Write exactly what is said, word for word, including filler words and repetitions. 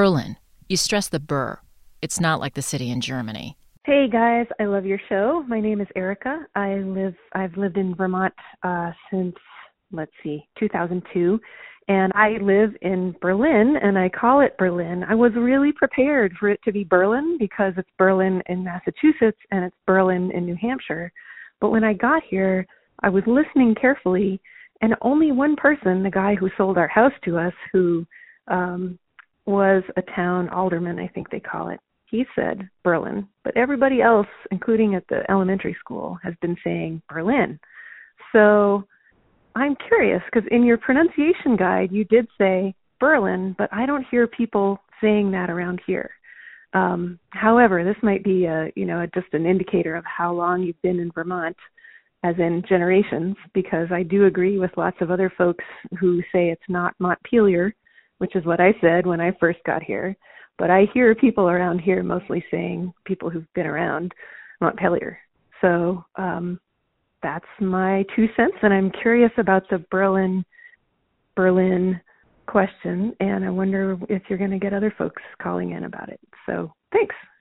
Berlin. You stress the Bur. It's not like the city in Germany. Hey guys, I love your show. My name is Erica. I live I've lived in Vermont uh since let's see, two thousand two, and I live in Berlin and I call it Berlin. I was really prepared for it to be Berlin because it's Berlin in Massachusetts and it's Berlin in New Hampshire. But when I got here, I was listening carefully, and only one person, the guy who sold our house to us, who um was a town alderman, I think they call it, he said Berlin, but everybody else, including at the elementary school, has been saying Berlin. So I'm curious, because in your pronunciation guide, you did say Berlin, but I don't hear people saying that around here. Um, however, this might be a, you know, just an indicator of how long you've been in Vermont, as in generations, because I do agree with lots of other folks who say it's not Montpelier, which is what I said when I first got here. But I hear people around here mostly saying, people who've been around, Montpelier. So um, that's my two cents, and I'm curious about the Berlin, Berlin question, and I wonder if you're going to get other folks calling in about it. So thanks.